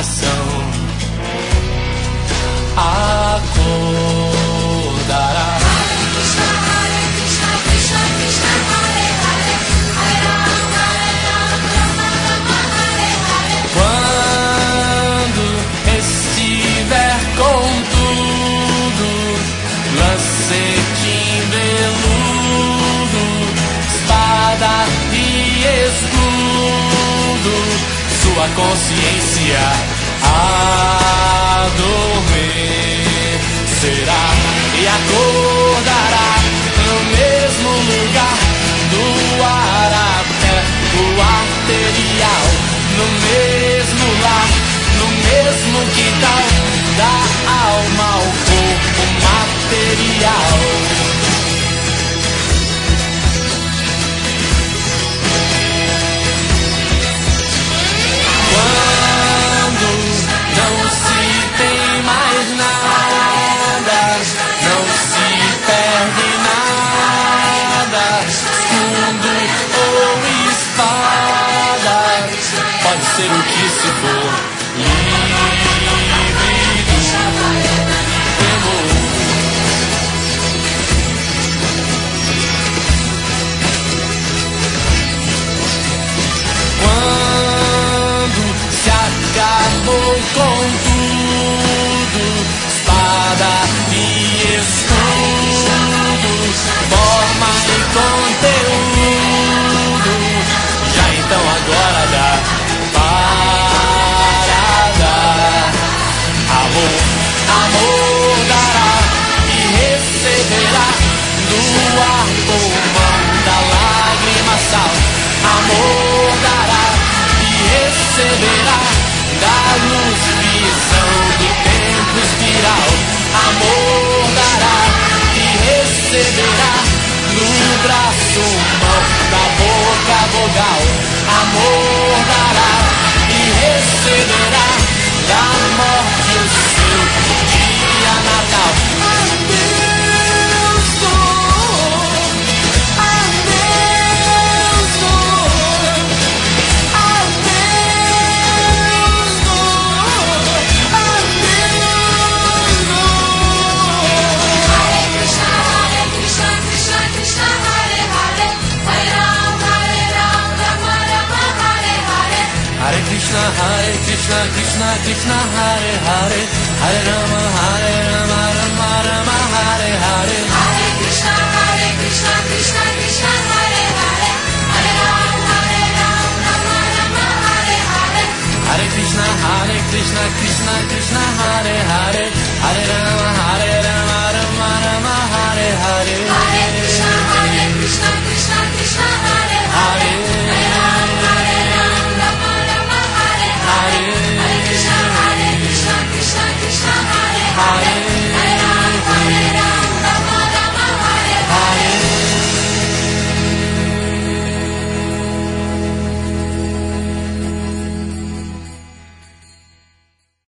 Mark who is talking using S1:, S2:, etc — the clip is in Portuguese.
S1: coração acordará. Quando estiver com tudo, lancete veludo, espada e escudo, sua consciência adormecerá e acordará no mesmo lugar do Arapé, o arterial, no mesmo lar, no mesmo quintal, da alma ao corpo material. Quando não se tem mais nada, não se perde nada, escudo ou espada, pode ser o que se for, livre do temor. Quando se acabou com tudo, espada e escudo, forma e conteúdo, já então agora dá parada. Amor, amor dará e receberá do ar pulmão da lágrima sal. Amor dará e receberá da luz visão do tempo espiral. Amor dará e receberá no braço mão da boca vogal. Amor dará e receberá da morte o seu dia natal. Adeus, dor. Adeus, dor. Adeus, dor. Adeus, dor.
S2: Hare Krishna, Krishna Krishna, Hare Hare, Hare Rama, Rama Rama, Hare Hare.
S1: Hare Krishna, Krishna Krishna, Hare Hare, Hare Rama, Rama Rama, Hare Hare.
S2: Hare Krishna, Krishna Krishna, Hare Hare, Hare Rama, Rama Rama, Hare Hare.
S1: Hare Krishna, Krishna Krishna, Hare Hare, Hare Rama,